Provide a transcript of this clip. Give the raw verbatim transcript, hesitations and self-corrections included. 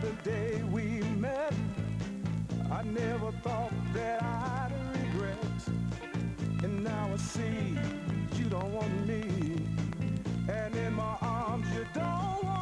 the day we met, I never thought that I'd regret. And now I see you don't want me, and in my arms you don't want